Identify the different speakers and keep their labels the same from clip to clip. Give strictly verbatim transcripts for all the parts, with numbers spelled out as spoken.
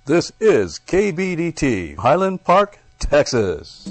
Speaker 1: This is K B D T, Highland Park, Texas.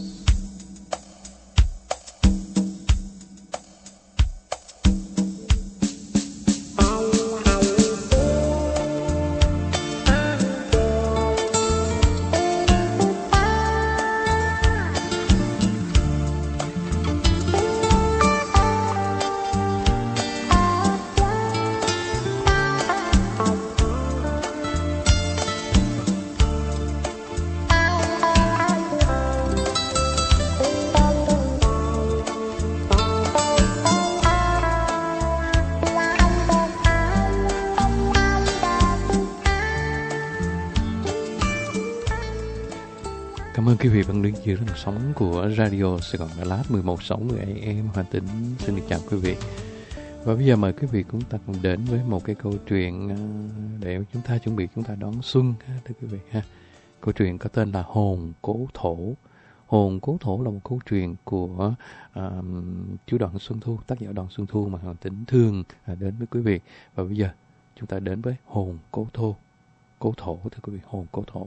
Speaker 2: Cảm ơn quý vị vẫn đứng dưới tần sóng của Radio Sài Gòn Đà Lạt mười một sáu mươi A M Hà Tĩnh. Xin được chào quý vị. Và bây giờ mời quý vị chúng ta cùng đến với một cái câu chuyện để chúng ta chuẩn bị chúng ta đón xuân ha, thưa quý vị ha. Câu chuyện có tên là Hồn Cố Thổ. Hồn Cố Thổ là một câu chuyện của uh, chú Đoàn Xuân Thu, tác giả Đoàn Xuân Thu mà Hà Tĩnh thường uh, đến với quý vị. Và bây giờ chúng ta đến với Hồn Cố Thổ. Cố Thổ thưa quý vị, Hồn Cố Thổ.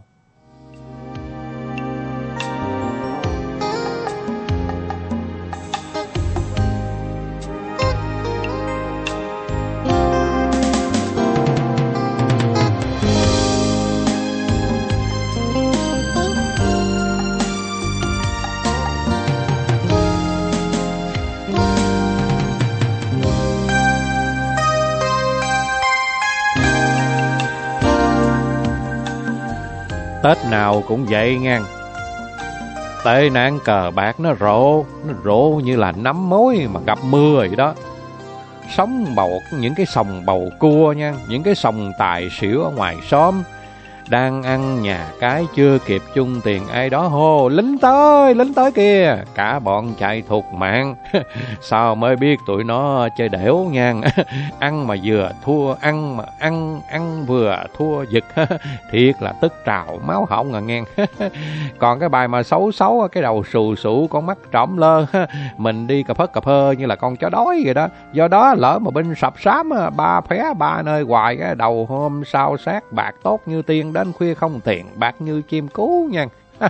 Speaker 2: Tết nào cũng vậy ngang. Tệ nạn cờ bạc nó rộ, nó rộ như là nắm mối mà gặp mưa vậy đó. Sống bầu những cái sòng bầu cua nha, những cái sòng tài xỉu ở ngoài xóm. Đang ăn nhà cái chưa kịp chung tiền ai đó hô lính tới, lính tới kìa. Cả bọn chạy thục mạng. Sao mới biết tụi nó chơi đẻo nha. Ăn mà vừa thua, ăn mà ăn ăn vừa thua giật. Thiệt là tức trào máu họng à ngang. Còn cái bài mà xấu xấu, cái đầu xù xụ, con mắt trõm lơ, mình đi cà phớt cà phơ như là con chó đói vậy đó. Do đó lỡ mà binh sập sám, ba phé ba nơi hoài, cái đầu hôm sau sát bạc tốt như tiên, đến khuya không tiền, bạc như chim cú nha.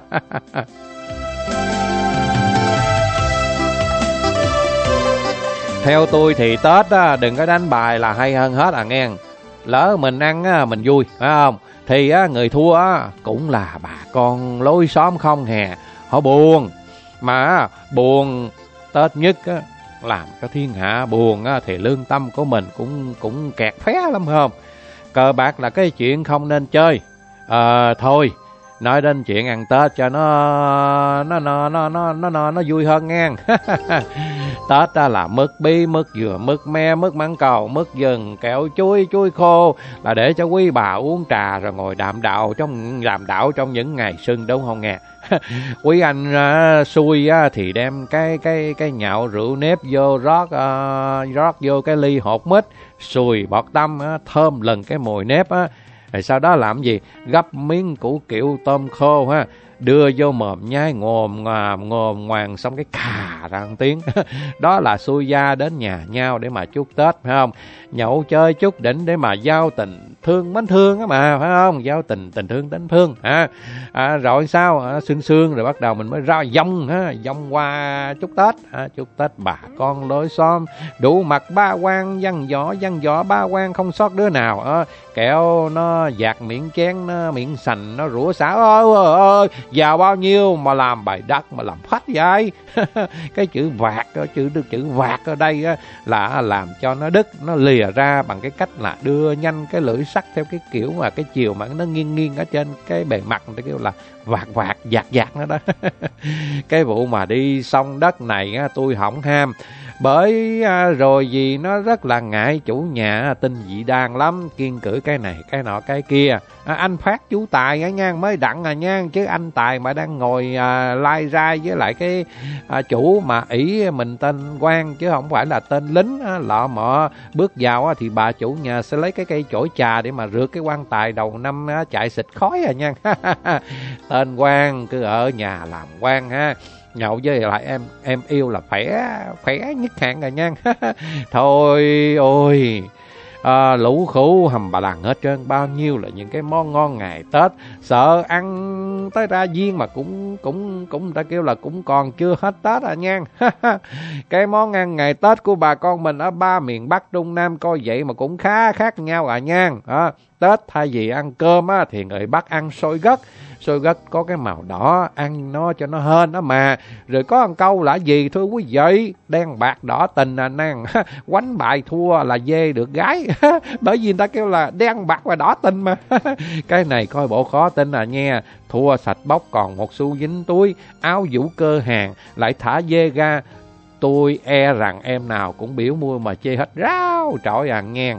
Speaker 2: Theo tôi thì Tết á, đừng có đánh bài là hay hơn hết à nghe. Lỡ mình ăn á, mình vui, phải không? Thì á, người thua á, cũng là bà con lối xóm không hè. Họ buồn. Mà buồn Tết nhất á, làm cho thiên hạ buồn á, thì lương tâm của mình cũng cũng kẹt phé lắm không? Cờ bạc là cái chuyện không nên chơi. Ờ thôi, nói đến chuyện ăn Tết cho nó nó nó nó nó nó nó, nó vui hơn nghe. Tết đó là mứt bí, mứt dừa, mứt me, mứt mãng cầu, mứt vừng, kẹo chuối, chuối khô là để cho quý bà uống trà rồi ngồi đàm đạo trong đàm đạo trong những ngày xuân, đúng không nghe? Quý anh uh, xui uh, thì đem cái cái cái nhạo rượu nếp vô rót uh, rót vô cái ly hột mít, xùi bọt tăm uh, thơm lần cái mùi nếp á. Uh, rồi sau đó làm gì? Gấp miếng củ kiệu tôm khô ha, đưa vô mồm nhai ngồm ngòm ngồm ngoàng, xong cái cà ra một tiếng. Đó là xui gia đến nhà nhau để mà chúc Tết, phải không? Nhậu chơi chút đỉnh để mà giao tình thương mến thương á mà, phải không? Giao tình tình thương đến thương ha. À, rồi sao? À, sương sương rồi bắt đầu mình mới ra dông ha, dông qua chúc Tết, à, chúc Tết bà con lối xóm đủ mặt ba quan, văn võ văn võ ba quan không sót đứa nào. À, kẹo nó dạt miệng chén, nó miệng sành, nó rủa xả ơi ơi giàu bao nhiêu mà làm bài đất mà làm phách vậy. Cái chữ vạt, chữ chữ vạt ở đây á, là làm cho nó đứt, nó lìa ra bằng cái cách là đưa nhanh cái lưỡi sắt theo cái kiểu mà cái chiều mà nó nghiêng nghiêng ở trên cái bề mặt, nó kêu là vạt vạt dạt dạt nó đó. Cái vụ mà đi xong đất này á, tôi hỏng ham. Bởi à, rồi vì nó rất là ngại chủ nhà tin dị đoan lắm, kiêng cử cái này cái nọ cái kia. À, anh Phát chú Tài á nha, mới đặng à nha, chứ anh Tài mà đang ngồi à, lai rai với lại cái à, chủ mà ỷ mình tên quan chứ không phải là tên lính á, lọ mọ bước vào á, thì bà chủ nhà sẽ lấy cái cây chổi trà để mà rượt cái quan tài đầu năm á, chạy xịt khói à nha. Tên quan cứ ở nhà làm quan ha, nhậu với lại em em yêu là khỏe khỏe nhất hạng rồi nha. Thôi ôi à, lũ khủ hầm bà lằng hết trơn. Bao nhiêu là những cái món ngon ngày Tết, sợ ăn tới ra viên mà cũng cũng cũng người ta kêu là cũng còn chưa hết Tết à nha. Cái món ăn ngày Tết của bà con mình ở ba miền Bắc Trung Nam coi vậy mà cũng khá khác nhau à nha. À, Tết thay vì ăn cơm á, thì người Bắc ăn xôi gấc. Xôi gấc có cái màu đỏ, ăn nó cho nó hên đó mà. Rồi có một câu là gì thưa quý vị? Đen bạc đỏ tình à nàng. Quánh bài thua là dê được gái. Bởi vì người ta kêu là đen bạc và đỏ tình mà. Cái này coi bộ khó tin à nha. Thua sạch bóc còn một xu dính túi, áo vũ cơ hàng, lại thả dê ra. Tôi e rằng em nào cũng biểu mua mà chê hết ráo trọi à ngang.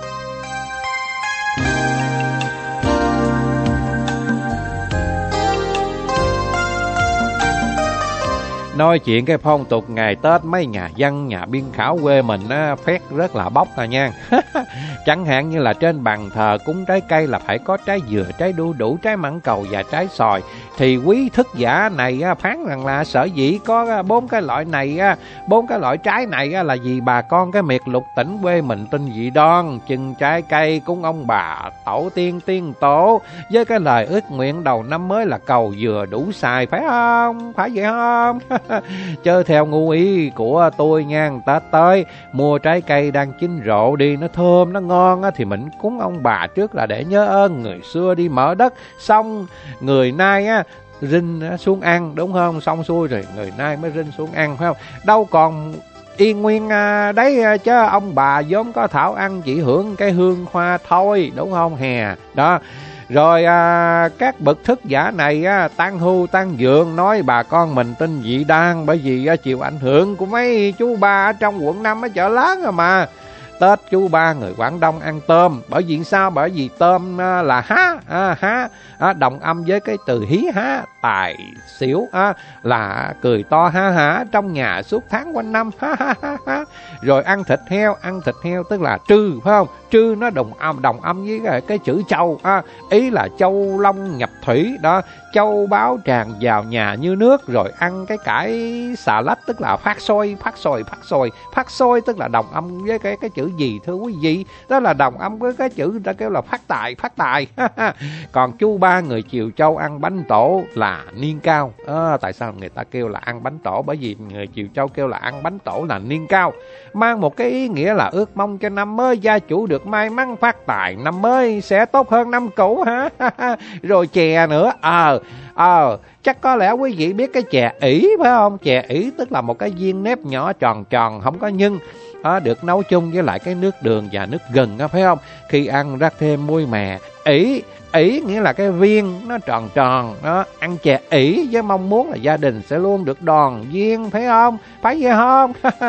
Speaker 2: Nói chuyện cái phong tục ngày Tết mấy nhà văn, nhà biên khảo quê mình á, phét rất là bốc à nha. Chẳng hạn như là trên bàn thờ cúng trái cây là phải có trái dừa, trái đu đủ, trái mãng cầu và trái xoài. Thì quý thức giả này á, phán rằng là sở dĩ có bốn cái loại này, bốn cái loại trái này á, là vì bà con cái miệt lục tỉnh quê mình tin dị đoan, chừng trái cây cúng ông bà, tổ tiên tiên tổ, với cái lời ước nguyện đầu năm mới là cầu dừa đủ xài, phải không? Phải vậy không? Chớ theo ngu ý của tôi nha, Tết tới mua trái cây đang chín rộ đi, nó thơm nó ngon á, thì mình cúng ông bà trước là để nhớ ơn người xưa đi mở đất, xong người nay á rinh xuống ăn, đúng không? Xong xuôi rồi người nay mới rinh xuống ăn, phải không? Đâu còn yên nguyên à, đấy chứ ông bà vốn có thảo ăn chỉ hưởng cái hương hoa thôi, đúng không hè? Đó. Rồi à, các bậc thức giả này á, tan hưu tan dượng nói bà con mình tin dị đoan, bởi vì á, chịu ảnh hưởng của mấy chú ba ở trong quận năm ở chợ lớn rồi mà. Tết chú ba người Quảng Đông ăn tôm, bởi vì sao? Bởi vì tôm à, là há, à, há à, đồng âm với cái từ hí há, tài xỉu à, là cười to ha hả trong nhà suốt tháng quanh năm. Ha, ha, ha, ha. Rồi ăn thịt heo, ăn thịt heo tức là trư, phải không? Trư nó đồng âm đồng âm với cái, cái chữ châu, à, ý là châu long nhập thủy đó, châu báu tràn vào nhà như nước. Rồi ăn cái cải xà lách tức là phát sôi, phát sôi, phát sôi, phát sôi tức là đồng âm với cái cái chữ gì thưa quý vị? Đó là đồng âm với cái chữ ta kêu là phát tài, phát tài. Còn chú ba người Chiều Châu ăn bánh tổ là niên cao. À, tại sao người ta kêu là ăn bánh tổ? Bởi vì người Chiều Châu kêu là ăn bánh tổ là niên cao, mang một cái ý nghĩa là ước mong cho năm mới gia chủ được may mắn phát tài, năm mới sẽ tốt hơn năm cũ hả? Rồi chè nữa. Ờ ờ à, chắc có lẽ quý vị biết cái chè ỷ phải không? Chè ỷ tức là một cái viên nếp nhỏ tròn tròn không có nhân, à, được nấu chung với lại cái nước đường và nước gừng đó, phải không? Khi ăn rắc thêm muối mè. Ỷ ỷ nghĩa là cái viên nó tròn tròn đó. Ăn chè ỷ với mong muốn là gia đình sẽ luôn được đoàn viên, phải không? Phải vậy không?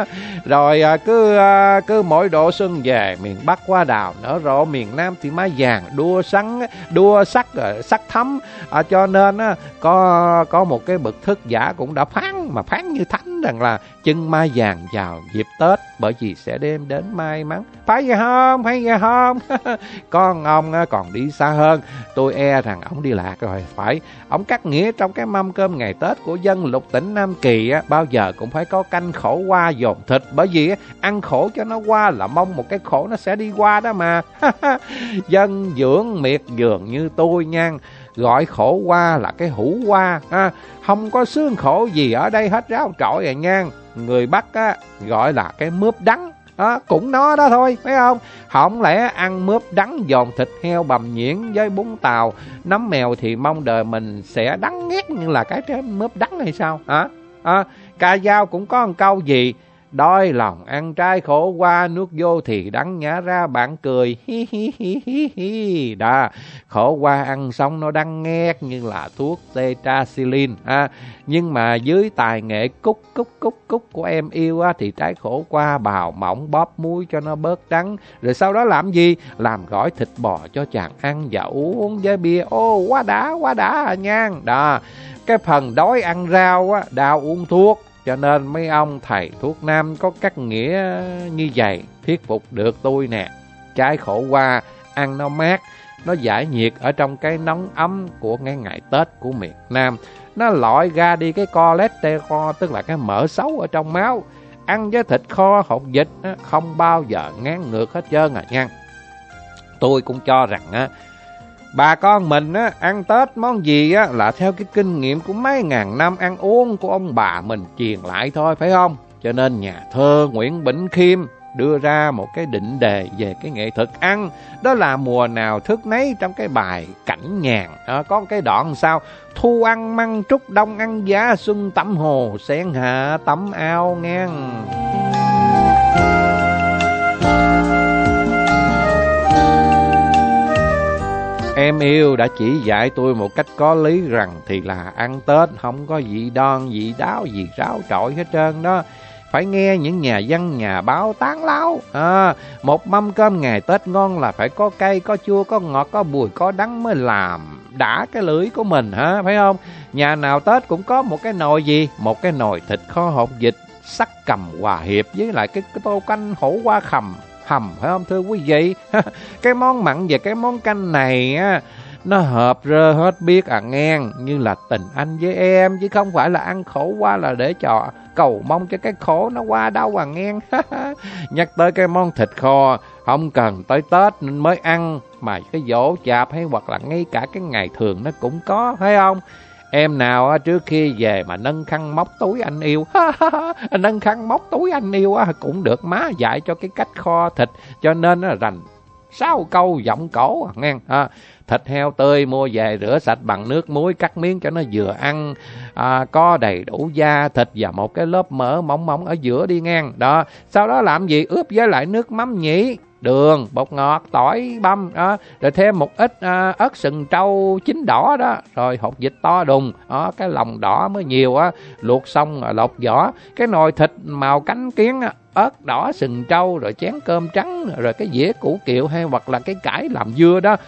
Speaker 2: Rồi cứ cứ mỗi độ xuân về, miền Bắc hoa đào nở rộ, miền Nam thì mai vàng đua sắn, đua sắc sắc thắm. À, cho nên á, có có một cái bậc thức giả cũng đã phán, mà phán như thánh rằng là chân mai vàng vào dịp Tết, bởi vì sẽ đem đến may mắn. Phải vậy không? Phải vậy không? Con ông còn đi xa hơn, tôi e rằng ông đi lạc rồi. Phải, ông cắt nghĩa trong cái mâm cơm ngày Tết của dân lục tỉnh Nam Kỳ á, bao giờ cũng phải có canh khổ qua dồn thịt, bởi vì á, ăn khổ cho nó qua là mong một cái khổ nó sẽ đi qua đó mà. Dân dưỡng miệt dường như tôi nha, gọi khổ qua là cái hủ qua, à, không có xương khổ gì ở đây hết ráo trọi rồi nha. Người Bắc á, gọi là cái mướp đắng, à, cũng nó đó thôi, phải không? Không lẽ ăn mướp đắng dồn thịt heo bằm nhuyễn với bún tàu nấm mèo thì mong đời mình sẽ đắng ghét như là cái trái mướp đắng hay sao hả? À, ca dao cũng có một câu gì: đói lòng ăn trái khổ qua, nước vô thì đắng nhả ra bạn cười. Hi hi hi hi hi. Đó, khổ qua ăn xong nó đắng nghét như là thuốc tetracycline. À, nhưng mà dưới tài nghệ cúc cúc cúc cúc của em yêu á, thì trái khổ qua bào mỏng bóp muối cho nó bớt đắng. Rồi sau đó làm gì? Làm gỏi thịt bò cho chàng ăn và uống với bia. Ô, quá đã, quá đã à nha. Đó, cái phần đói ăn rau á, đau uống thuốc. Cho nên mấy ông thầy thuốc nam có cách nghĩa như vậy thuyết phục được tôi nè. Trái khổ qua ăn nó mát, nó giải nhiệt ở trong cái nóng ấm của ngày ngày Tết của miền Nam. Nó loại ra đi cái cholesterol, tức là cái mỡ xấu ở trong máu. Ăn với thịt kho hột vịt không bao giờ ngán ngược hết trơn à nha. Tôi cũng cho rằng á, bà con mình á, ăn Tết món gì á là theo cái kinh nghiệm của mấy ngàn năm ăn uống của ông bà mình truyền lại thôi, phải không? Cho nên nhà thơ Nguyễn Bỉnh Khiêm đưa ra một cái định đề về cái nghệ thuật ăn, đó là mùa nào thức nấy trong cái bài Cảnh Nhàn. À, có cái đoạn sao: thu ăn măng trúc, đông ăn giá, xuân tắm hồ, sen hạ tắm ao ngang. Em yêu đã chỉ dạy tôi một cách có lý rằng thì là ăn Tết không có gì đoan, gì đáo, gì ráo trội hết trơn đó. Phải nghe những nhà văn, nhà báo tán láo. À, một mâm cơm ngày Tết ngon là phải có cay, có chua, có ngọt, có bùi, có đắng mới làm đã cái lưỡi của mình, hả? Phải không? Nhà nào Tết cũng có một cái nồi gì? Một cái nồi thịt kho hột vịt sắc cầm hòa hiệp với lại cái, cái tô canh hổ qua khầm hầm, phải không thưa quý vị? Cái món mặn và cái món canh này á, nó hợp rơ hết biết à ngang, như là tình anh với em, chứ không phải là ăn khổ quá là để cho cầu mong cho cái khổ nó qua đâu à ngang. Nhắc tới cái món thịt kho, không cần tới Tết nên mới ăn, mà cái dỗ chạp hay hoặc là ngay cả cái ngày thường nó cũng có, phải không? Em nào trước khi về mà nâng khăn móc túi anh yêu, nâng khăn móc túi anh yêu cũng được má dạy cho cái cách kho thịt, cho nên nó rành sáu câu giọng cổ à ngang. À, thịt heo tươi mua về rửa sạch bằng nước muối, cắt miếng cho nó vừa ăn, à, có đầy đủ da thịt và một cái lớp mỡ mỏng mỏng ở giữa đi ngang. Đó, sau đó làm gì? Ướp với lại nước mắm nhĩ, đường, bột ngọt, tỏi băm đó, rồi thêm một ít à, ớt sừng trâu chín đỏ đó, rồi hột vịt to đùng đó, cái lòng đỏ mới nhiều á, luộc xong rồi lột vỏ, cái nồi thịt màu cánh kiến á, ớt đỏ sừng trâu, rồi chén cơm trắng, rồi cái dĩa củ kiệu hay hoặc là cái cải làm dưa đó.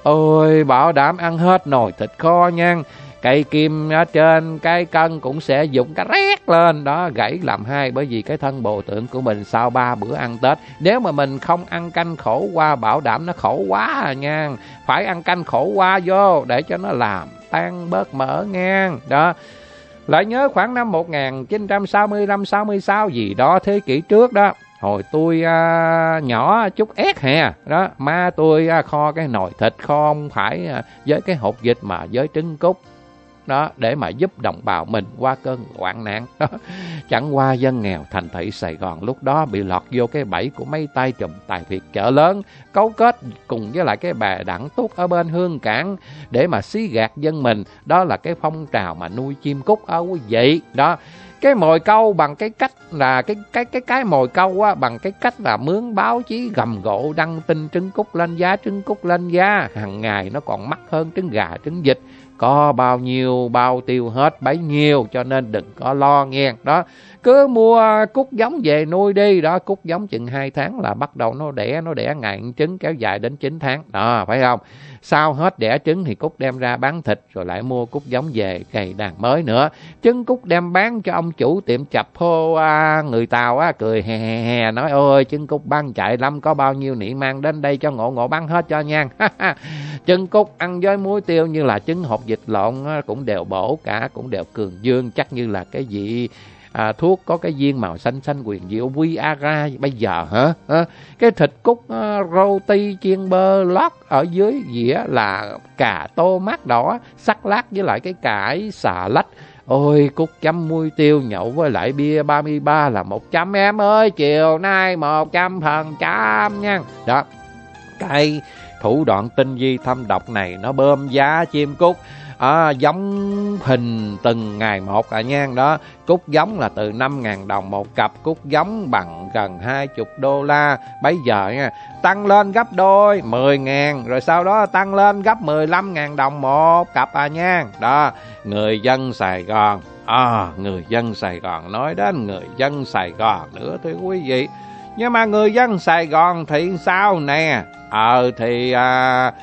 Speaker 2: Ôi, bảo đảm ăn hết nồi thịt kho nha. Cây kim ở trên cái cân cũng sẽ dùng cái rét lên đó, gãy làm hai, bởi vì cái thân bồ tượng của mình sau ba bữa ăn Tết, nếu mà mình không ăn canh khổ qua, bảo đảm nó khổ quá à nha. Phải ăn canh khổ qua vô để cho nó làm tan bớt mỡ nha. Đó. Lại nhớ khoảng năm một nghìn chín trăm sáu mươi lăm sáu mươi sáu gì đó, thế kỷ trước đó, hồi tôi à, nhỏ chút ép hè đó, má tôi à, kho cái nồi thịt kho không phải à, với cái hột vịt mà với trứng cút đó, để mà giúp đồng bào mình qua cơn hoạn nạn đó. Chẳng qua dân nghèo thành thị Sài Gòn lúc đó bị lọt vô cái bẫy của mấy tay trùm tài phiệt chợ lớn, cấu kết cùng với lại cái bà Đặng Tuốt ở bên Hương Cảng để mà xí gạt dân mình. Đó là cái phong trào mà nuôi chim cút ở quý vị đó. Cái mồi câu bằng cái cách là cái cái cái cái mồi câu á, bằng cái cách là mướn báo chí gầm gộ đăng tin trứng cút lên giá, trứng cút lên giá, hàng ngày nó còn mắc hơn trứng gà, trứng vịt, có bao nhiêu bao tiêu hết bấy nhiêu, cho nên đừng có lo nghe đó. Cứ mua cút giống về nuôi đi đó, cút giống chừng hai tháng là bắt đầu nó đẻ, nó đẻ ngày trứng kéo dài đến chín tháng đó, phải không? Sau hết đẻ trứng thì cút đem ra bán thịt, rồi lại mua cút giống về cày đàn mới nữa. Trứng cút đem bán cho ông chủ tiệm chập hô à, người Tàu á, cười hè hè hè nói ôi trứng cút bán chạy lắm, có bao nhiêu nị mang đến đây cho ngộ ngộ bán hết cho nha. Trứng cút ăn với muối tiêu như là trứng hột vịt lộn cũng đều bổ cả, cũng đều cường dương, chắc như là cái gì à, thuốc có cái viên màu xanh xanh quyền diệu Viagra bây giờ hả? À, cái thịt cút à, roti chiên bơ lót ở dưới dĩa là cà tô mát đỏ sắc lát với lại cái cải xà lách. Ôi cút chấm muối tiêu nhậu với lại bia ba mươi ba là một trăm em ơi, chiều nay một trăm phần trăm nha. Đó, cái thủ đoạn tinh vi thâm độc này nó bơm giá chim cút à, giống hình từng ngày một à nha. Đó, cút giống là từ năm ngàn đồng một cặp, cút giống bằng gần hai mươi đô la bây giờ nha, tăng lên gấp đôi mười ngàn, rồi sau đó tăng lên gấp mười lăm ngàn đồng một cặp à nha. Đó, người dân Sài Gòn à, người dân Sài Gòn, nói đến người dân Sài Gòn nữa thưa quý vị. Nhưng mà người dân Sài Gòn thì sao nè? Ờ thì à,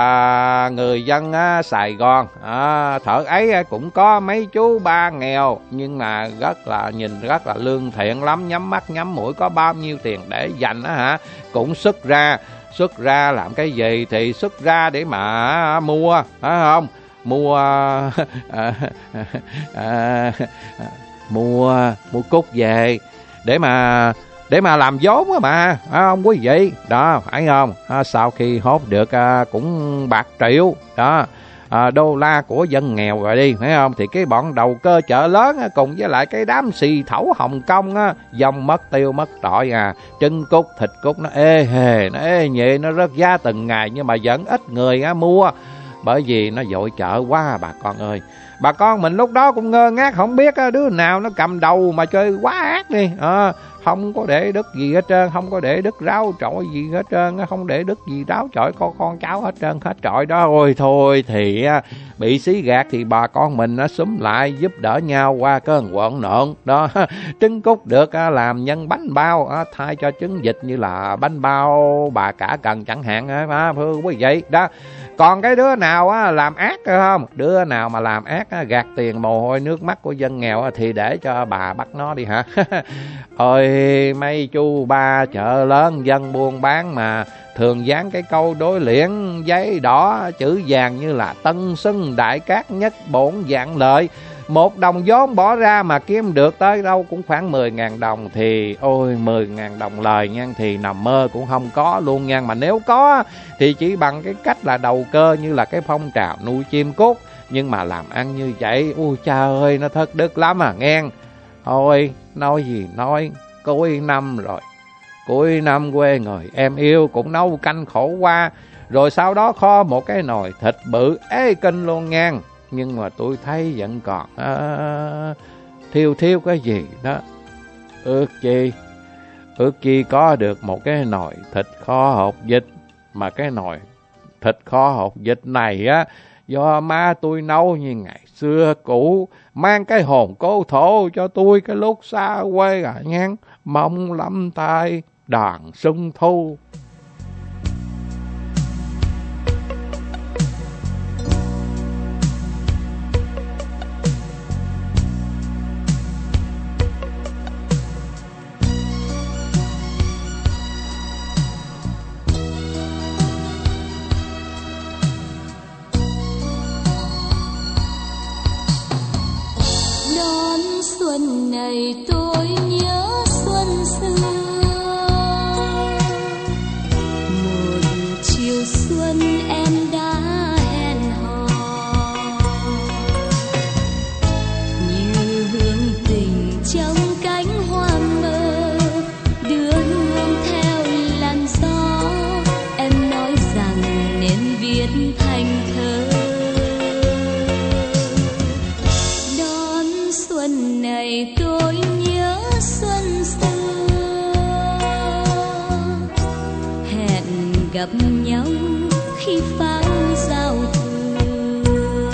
Speaker 2: à, người dân á, Sài Gòn à, thợ ấy cũng có mấy chú ba nghèo, nhưng mà rất là nhìn rất là lương thiện lắm, nhắm mắt nhắm mũi, có bao nhiêu tiền để dành á hả, cũng xuất ra. Xuất ra làm cái gì? Thì xuất ra để mà mua, phải không? Mua à, à, à, mua mua cút về để mà để mà làm vốn á mà, phải không quý vị? Đó, phải không? À, sau khi hốt được à, cũng bạc triệu, đó, à, đô la của dân nghèo rồi đi, phải không? Thì cái bọn đầu cơ chợ lớn á, cùng với lại cái đám xì thẩu Hồng Kông á, dòng mất tiêu mất tội à, trứng cút, thịt cút nó ê hề, nó ê nhẹ, nó rớt giá từng ngày, nhưng mà vẫn ít người á, mua, bởi vì nó dội chợ quá bà con ơi. Bà con mình lúc đó cũng ngơ ngác, không biết á, đứa nào nó cầm đầu mà chơi quá ác đi, à, không có để đứt gì hết trơn, không có để đứt ráo trội gì hết trơn, không để đứt gì ráo trội con con cháu hết trơn hết trọi đó. Ôi thôi thì bị xí gạt thì bà con mình nó xúm lại giúp đỡ nhau qua cơn quận nộn đó. Trứng cút được làm nhân bánh bao thay cho trứng vịt như là bánh bao bà cả cần chẳng hạn á, thưa quý vị đó. Còn cái đứa nào á, làm ác không, đứa nào mà làm ác á, gạt tiền mồ hôi nước mắt của dân nghèo á, thì để cho bà bắt nó đi hả? Ôi mấy chú ba chợ lớn dân buôn bán mà thường dán cái câu đối liễn giấy đỏ chữ vàng như là tân xưng đại cát nhất bổn dạng lợi. Một đồng vốn bỏ ra mà kiếm được tới đâu cũng khoảng mười ngàn đồng, thì ôi mười ngàn đồng lời nha, thì nằm mơ cũng không có luôn nha. Mà nếu có thì chỉ bằng cái cách là đầu cơ như là cái phong trào nuôi chim cút. Nhưng mà làm ăn như vậy, ui cha ơi, nó thất đức lắm à nghe. Ôi nói gì nói, cuối năm rồi, cuối năm quê người em yêu cũng nấu canh khổ qua, rồi sau đó kho một cái nồi thịt bự ê kinh luôn nha. Nhưng mà tôi thấy vẫn còn à, thiêu thiêu cái gì đó. Ước chi Ước chi có được một cái nồi thịt kho hột vịt. Mà cái nồi thịt kho hột vịt này á, do má tôi nấu như ngày xưa cũ, mang cái hồn cố thổ cho tôi cái lúc xa quê à nhan. Mong lắm tay đàn xuân thu.
Speaker 3: Xuân này tôi nhớ xuân xưa, một chiều xuân em đã hẹn hò, như hương tình trong cánh hoa mơ, đưa hương theo làn gió. Em nói rằng nên viết thành thơ. Xuân này tôi nhớ xuân xưa, hẹn gặp nhau khi pháo giao thừa.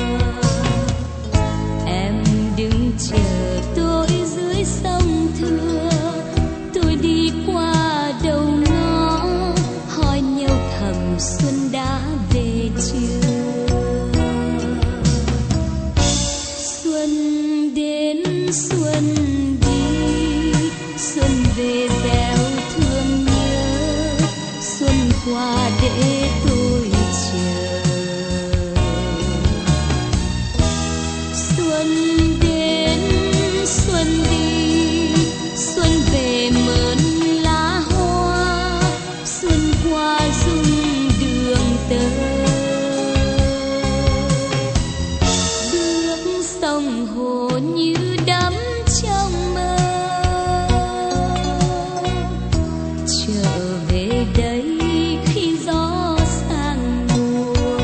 Speaker 3: Em đứng chờ tôi dưới sông Thưa, tôi đi qua đầu ngõ, hỏi nhau thầm xuân đã về chưa. Xuân đi, xuân về gieo thương nhớ, xuân qua để tôi chờ. Xuân đến, xuân đi, xuân về mơn lá hoa, xuân qua rung đường tơ. Bước sông hồ như đắm trong mơ, trở về đây khi gió sang mùa.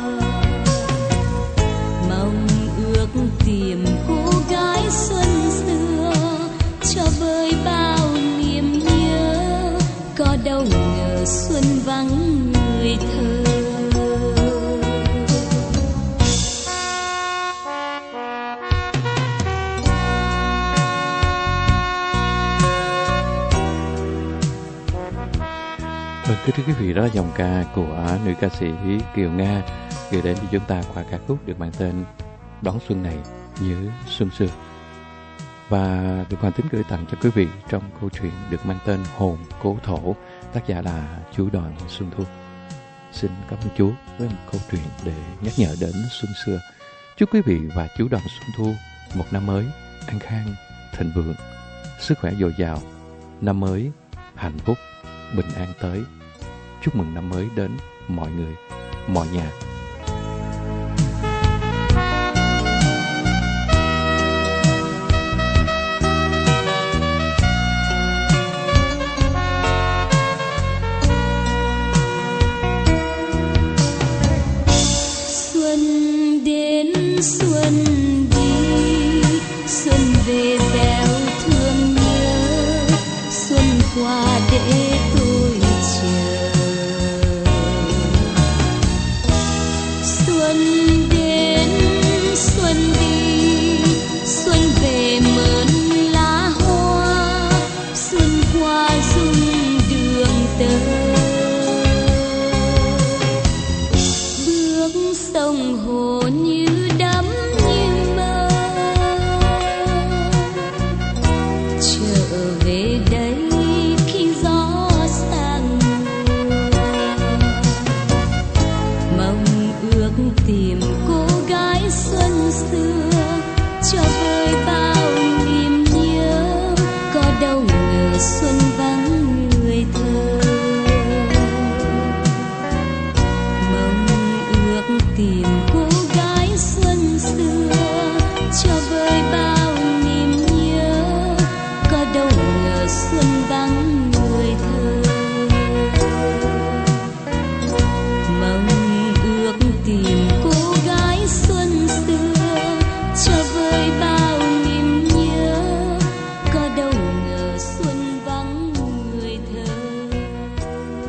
Speaker 3: Mong ước tìm cô gái xuân xưa, cho vơi bao niềm nhớ. Có đâu ngờ xuân vắng người thơ.
Speaker 2: Kính thưa quý vị, đó là dòng ca của nữ ca sĩ Kiều Nga gửi đến cho chúng ta qua ca khúc được mang tên Đón Xuân Này Nhớ Xuân Xưa, và được Hoàng Tính gửi tặng cho quý vị trong câu chuyện được mang tên Hồn Cố Thổ, tác giả là chú Đoàn Xuân Thu. Xin cảm ơn chú với một câu chuyện để nhắc nhở đến xuân xưa. Chúc quý vị và chú Đoàn Xuân Thu một năm mới an khang, thịnh vượng, sức khỏe dồi dào năm mới hạnh phúc, bình an tới. Chúc mừng năm mới đến mọi người, mọi nhà.
Speaker 3: Xuân đến xuân đi, xuân về dẻo thương nhớ, xuân qua để tôi chờ. Xuân đến xuân đi, xuân về mơn lá hoa, xuân qua rung đường tơ. Bước sông hồ như đắm như mơ, trở về đây khi gió sang mùa. Mong ước tìm cô gái xuân xưa, cho vơi bao niềm nhớ. Có đâu ngờ xuân